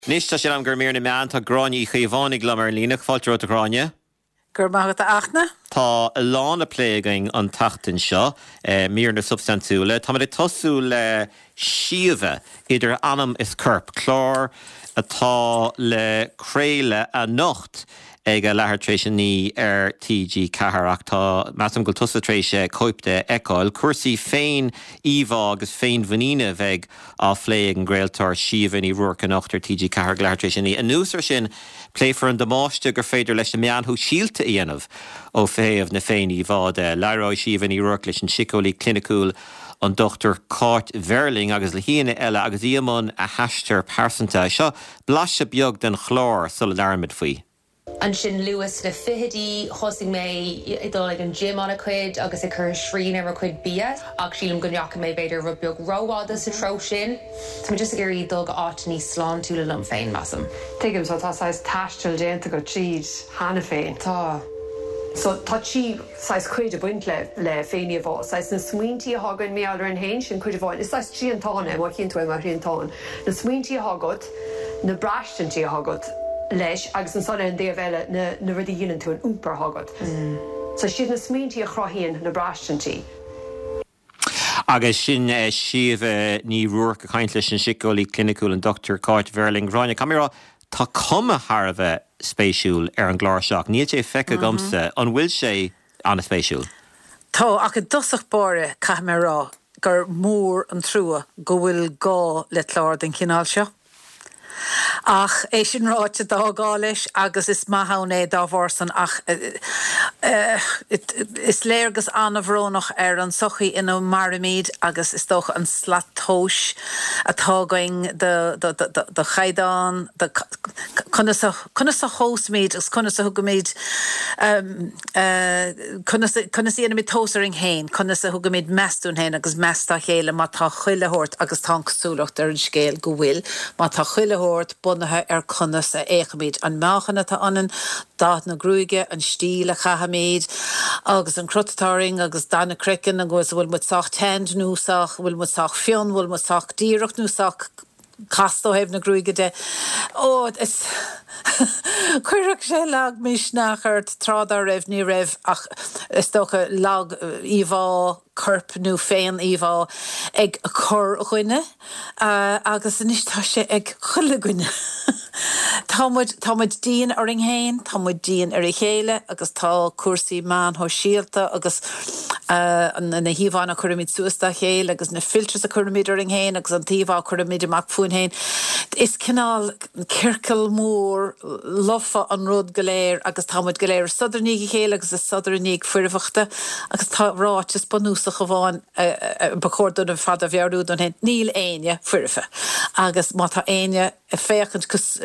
Nis tá sé am gur mér na meán tá gráinní chéomhánig le mar lína fáilteó a gráine. Gur mágad a achna? Tá lána pléing an tatain seo mír na substantiúla, Tá mar tosú le siomh idir anam is curp, chlár atá leréile a nocht ag a lehartrééis ní TG ceharach tá meam go tusatrééis coipte eáil, cuasaí féin íomhá agus féin bhaníine bheith á phlé an gréiltar siomhan í ruach an nachtar TG cehar lehartrééis ní. An núsar sin pléfar an damáiste gur féidir leis na meanthú síalta íanamh ó féamh na féin íomhá de leráid siomhan í ruach leis an sicólaí clinicúil an Dr. Cart Verling agus le híana eile agus íamón a heistear persanta. Seo blaise beag den chlár sulla learmid faoi. An sin Lewis na fihidí hosig mé idol an gym an a cuid agus cur srín ar a cuid bia ach sílim gonneach mé beidir rubbeag róáda sa tro sin. Tá just gurí dul go áit ní slán túla lom féin masam. Tuigim so tá sais taistil déanta go tríd hána féin. Tá. So tá tí sais cuid a buint le féine bhá. Sais na smuintí a hagann mé ar an hain sin cuid a bháin. Is sais trí an tána má cinn tú mar an táin. Na smuintí a hagad, na brastantí a hagad. Leis agus an sana an déobhile na rudí dhéanaan tú an úmper hagad. So siad na smíntí a chrothíonn na brastantí. Agus sin siomh ní ruach a chaint leis an sicólaí clinicúil an Dr. Cart Verling Ráine Camera tá cuma Harbheith spéisiúil ar an gláir seach. Níl sé feice gomsa an bhfuil sé anna spéisiúil. Tá ach a dosach báire camerará gur mór an trua go bhfuil gá le chlár den cinál seo. Ach, sin ráite dágá leis agus is maithán dá bhharsan ach is léirgus anmhrónach ar an sochaí ina marimíd agus is dócha an slatóis atágaing de chaidán chuna sa hósmíd agus chuna sa thugamíd chuna sa anamid tósaring héin chuna sa thugamíd meún héin agus mesta chéile má tá chuilehort agus tá súlacht ar an scéal go bhfuil má tá chuilehort bunathe ar conas a éichamíd an meachanna tá anan dát na grúige an stíl a chahamíd agus an cruttatáring agus dana cricin agus bhfuil mu sach tend núsach bhfuil mu sach fion bhfuil mu sach díireach núsach castó hebh na grúige de is chuireach sé lag mis nachart trád a raibh ní raibh ach is tócha lag íomhá curp nó féin íomhá ag chur chuine agus inis tá sé ag chuile guine. Támuid díon ar an héin, támuid díon ar i chéile agus tá cuasaí man ho síalta agus na híomhána chuirmid suasta chéile agus na filtras a chuirmid ar an héin agus an tíomhá chuirmid amach fuin héin. Is cinál circal mór lofa an rud goléir agus támuid goléir sodarníí chéile agus is sodarníí fuirfachta agus tá ráit is banúsa go bháin bacordún an fad a bhearú don hen níl aine fuirfa agus má tá aine féchant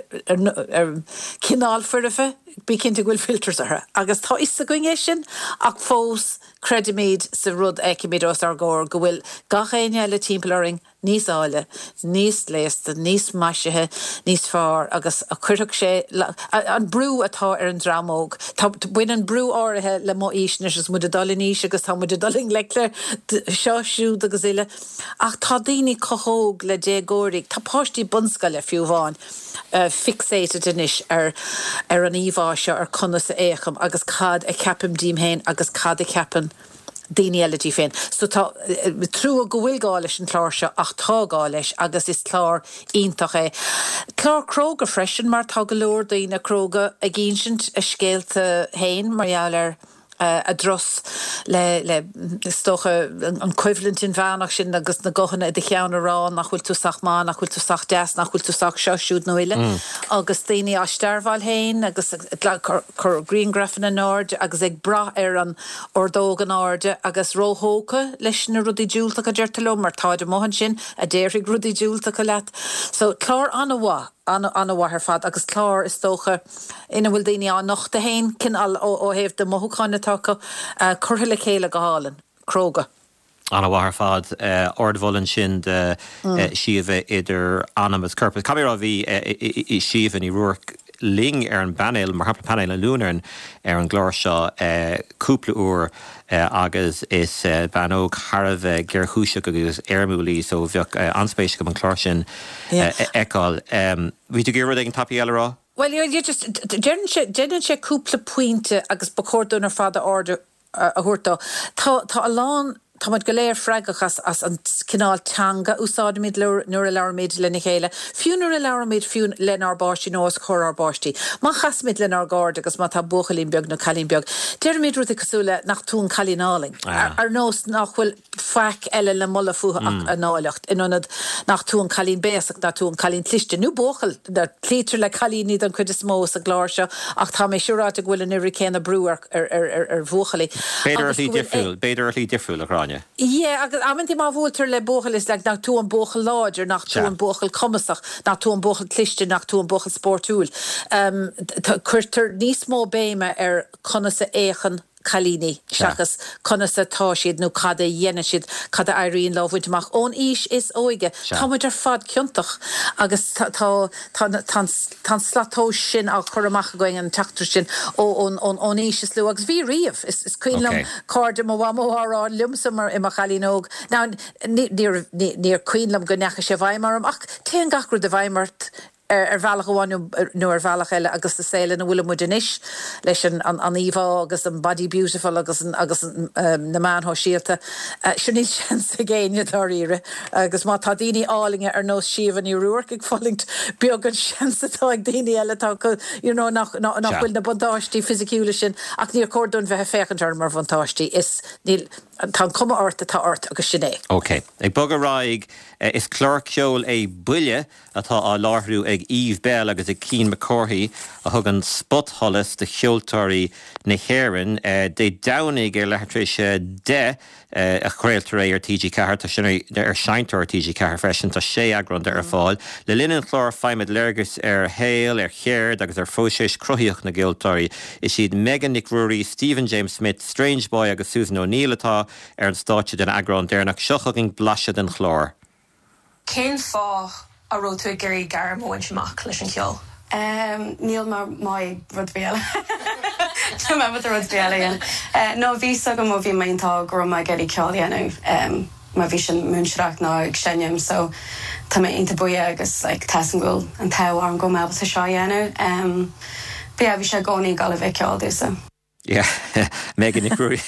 cinál fuirfa bí cinnte bhfuil filters athe agus tá is a going sin ach fós credimid sa rud eicimid os ar ggóir go bhfuil gach aine le timplaring níos áile, níos léasta, níos maisithe, níos fearr agus a chuireach sé an brú atá ar an dramóg. Tá buin an brú áirithe le má ísnes is mud a daliníos agus tá mud a daling leicler seo siúd agus ile ach tá daoine cothóg le dégóirí tá páistí bunsca le fiúháin fixated inis ar an íomhá seo ar conas a écham agus cad a ceapim díim héin agus cad a ceapan daoine eile tí féin. So tá trú a go bhfuil gá leis an chlár seo ach tá gá leis agus is chlár iontach é. Chlár cróga freisin mar tá go leor daoine cróga a ggéinsint a scéalta héin marall ar a dros le stocha an coivalent in bheannach sin agus na gochanna i d cheanna rá nach bhfuil tú sach má nach bhfuil tú sach deas nach bhfuil tú sach seo siúd nó ile agus daoine á stearmháil héin agus chur greengrafan an áde agus ag brath ar an ordóg an áde agus róthóca leis na rudí dúilta go deirtaló mar táid a móhan sin a déirigh rudí dúilta go leat. So chlár anmha anna bhahar fad agus chlár is tócha ina bhfuil daoine á nachta héin cin ó héobh de mothúcháinna tácha curtha le chéile go hálan, cróga. Anna bhahar fad ordbhólann sin de siomh idir animas curpas. Camera bhí siomh í ruach ling an banil mar hapla panel an lúnarin an glór seo cúpla úr agus is banóg Harv gur húiseach agus airmúlí so bheoh anspéis go an chlár sin eáil. Bhí tú gur an tapí eile rá? Well, you just didn't she cúpla puinte agus bacordún ar fada order a hurto. Tá alán Tá muid go léir freigachas as an cinál teanga úsáid míid nuair a leabhar míid lena chéile. Fiú nuair a leabhar míid fiú lenar báistí nó chorar báistí. Má chas míid lenar gáard agus má tá buchalín beag nó chalín beag. Deir míid ruúta cosúla nach tún chalínáling. Ar nós nach bhfuil feic eile le molla fuha a náileacht. Inionad nach tún chalín béasach nach tún chalín tliste. Nú buchal dar clítar le chalín níd an chuid is mós a gláir seo ach tá mé siúráte bhfuil an iri céna brú ar bhuachalí. Beidir ar lí difriúil a gráine. Yeah, agus amintí má bhúltar le buchal is nach tú an buchal láidir, nach tú an buchal comasach, nach tú an buchal cliste, nach tú an buchal sportúil. Cuirtar níos mó béime ar conasa échan chalíní, seachas conasa tá siad nó cada dhéine siad cada airíon lábhaintach ón ís is óige. Tá muid ar fad ciúntach agus tá slató sin á churamach going an teachtar sin ón ís is lu agus bhí riamh is cuilam cardam ó bhamórá lumsamar imach chalínóg. Ná níor cuilam go necha sé bhaimmarm ach céan gacrú de bhaimart bhealach bháinú nó bhealach eile agus sa saoile na bhfuil muid inis leis an íomhá agus an Body Beautiful agus na manthó síalta. Sinní sin sa géine taríire agus má tá daoine álinge ar nó siomhan í ruúr ag fálingt beag an sinsatá ag daoine eile tá nach bhfuil na bontáistí fisiciúla sin ach níor cordún bheith féchantar mar bontáistí is tá cuma orta tá ort agus sinné. OK. Ag bog a ráig is clár ceol é buile atá á láthrú ag Eve Bell agus ag Cian McCorthy a thug an spot hollis de cheoltóirí na hÉireann dé danig ar leitréis de a chréiltar é ar TG4 tá sin ar seintar TG4 freisin tá sé agron ar fáil. Le linen chlár feimid léirgus ar héal ar chéird agus ar fóiséis cruthaíoch na geoltóirí is siad Megan Nick Rory, Stephen James Smith, Strange Boy agus Susan O'Neill atá ar an stáitse den agron déirnach seochagin blase den chlár. Cén fá a róú gurí gar móin semach leis an ceol? Níl mar mai rud béal. Tá me rud béal. No bhí go mó bhí maintá gur mai geirí ceol dhéanamh má bhí sin múnseach ná ag steim so tá mé inta buí agus tesan ghfuil an táhhar go mebal sa seo dhéanamh. Bhí a bhí sé gcónaí gal a bheith ceol dúsa. Yeah, Megan Nick Rory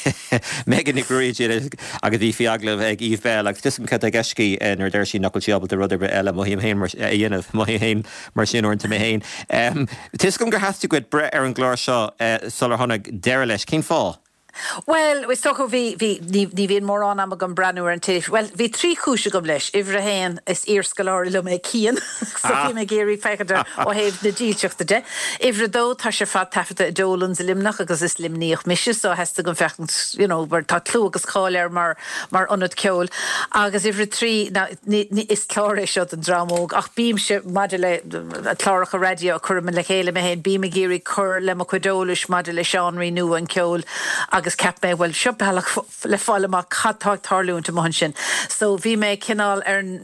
agus dí fiaglah ag Eve Bell agus tuism cad a gascí nar d sí nacil siabal de rudidir eile mohíim héin mar dhéanamh mohí héin mar sin orintanta mé héin. Tis gom gur hasú go bre ar an glár seo solar tháinig deire leis cén fá? Well, we stoch ní bhíon mór an am an breanúir an tiis. Well, bhí trí chúise gom leis, ihre héin is írscaláir le mé cían, so bhí me géirí feiceadar ó héh na díteachta de. Ihre dó tá sé fad tafta dólan sa limnach agus is limníoch miise, so heasta go fechant, bar tá tlú agus cáir mar anad ceol. Agus ihre trí, is chláir seo an dramóg, ach bím se maidir le chlárach a radio chuirm le chéile me héin, bím a géirí chur le mo cuidólis maidir le seanraí nu an ceol, agus cap mé bhfuil seo bealach le fáile má chatáid tarlúnta mohan sin. So bhí mé cinál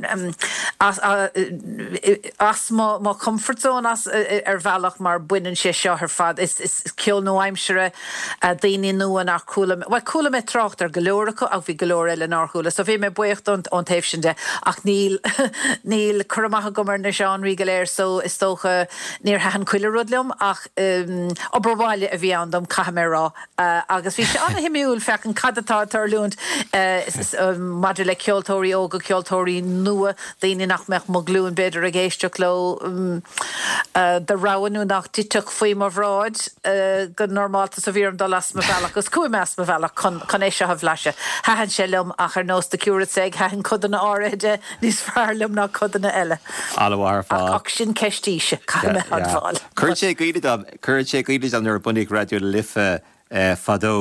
as má comfort zone as ar bhealach mar buinean sé seo ar fad. Is ceol nó aimsere daoine nua nach coola. Well, coola mé trácht ar golóracha ach bhí golóra le náchúla. So bhí mé buocht an taobh sin de ach níl churamach gomar na seanraí go léir so is tócha níor hean cuiile rudlumm ach obrháile a bhí andam caithe mé rá agus bhí anna himimiúil fech an cadatá tarlúnt maidir le ceoltóirí óga ceoltóirí nua daoine nach meach mo glún beidir a géisteach lo de rahanú nach titeach faoi mar bhráid go normálta sa bhíorm dá las ma bhealach agus cua meas ma bhealach chun é seo ha bhleise. Hahan sé lum ach ar nós de ciúrat ag hahan codanna áide níos fearlumm ná codanna eile. Alhhar fá. Ach sin ceistíise cai me hadháil. Cuir sé gaide an nuair bunig radio lifa fadó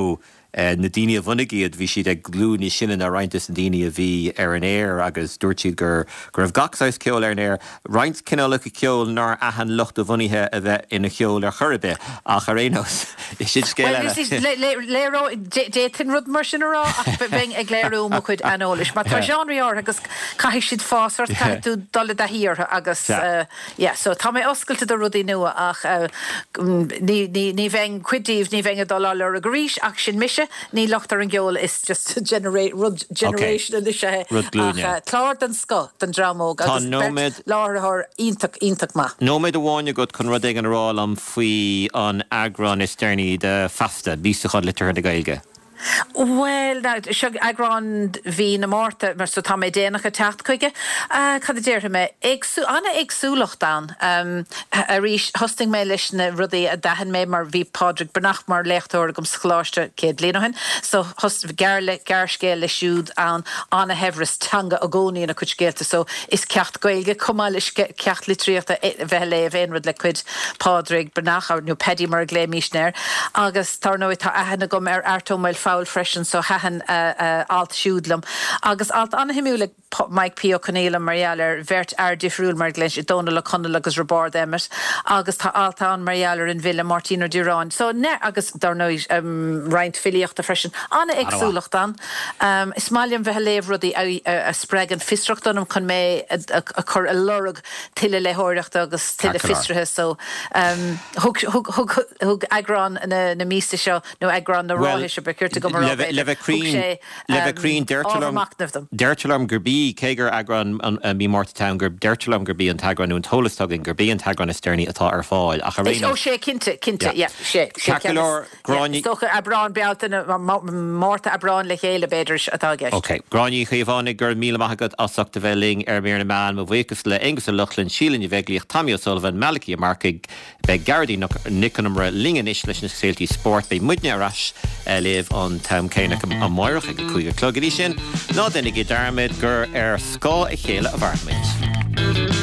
na daine a bhunaigéad bhí siad ag glúní sin a reintas na daine a bhí ar an air agus dúirtíad gur raibh gachsáis ceol ar an air. Roinnt cinál le ceol nar ahan lucht a bhunaithe a bheith ina cheol ar chorbe ach ar rénos. Is siad scéile. Léró détain rud mar sin rá ach bing ag léirú mo chuid anolalis. Má tá Jean-Riar agus caiith siad fásart tú dola a hír agus so tá mé oscailte do rudí nua ach ní bhein cuidíomh ní bhein a dul ar a grís ach sin mise ní lochtar an geol is just generation in sé chlár den sco den dramóg agus láthir ítach má. Nóméid a bháine go chun rud ag an ráil am faoi an agran is steirní de fasta bísachad litir de gaige. Well, se agrán hí na mórta mar so tá mé déanaach a techt chuige cad a déirtha mé anna agsúlachtán a rís hosting mé leis na rudaí a dahan mé mar bhí Padraig Bernach mar leachtóir gom schláiste céad léanahin so gearcéil le siúd an anna hefris tanga a gcónaí na chuid géalta so is cecht gailge cumá leis cecht litríochta bheith le bhéonrad le chuid Padraig Bernach ar nó pedi mar gléimísnéir agus tar nó tá ahanana gom ar airtómáil foul freshen so hahan alt siúdlam agus alt anhimúleg Mike Pio Conneala Marialler vert difriúil mar glens I dóna le conal agus rabord emmet agus tá alt an Marialler in Villa Martino Durán so ne agus darnoid reint filiocht a freshen anna agsúlacht an is maiam bheit léh rudí a spregan fistracht anm chun mé a chur a lorug tiile le hóireacht agus tiile fistrathe so hug agrán na místa seo nó agrán na ráis a becurt Leverín Deirtelam gurbí cégur agran mí mórta town gur Deirtelam gurbí an tagranú an tólastagin gurbí an tagran is steirní atá ar fáil a ó sé cinnte sé Stocha a brán bealta mórta a brán le chéile beidir atá gist. Ok, Gráinní chuomhánig gur míle maithagad asachta bheling ar mé na man mo bhuicas le engus a luchlinn sílan I bheitglíoch Tommy O'Sullivan Malachi a marcaig be Gardaí Niconumra lingan is leis na scailtí sport be muidne arás léh an tam céine a moirech ag chuige clogadí sin ná dennig I darmid gur ar scá a chéile a bhartmid.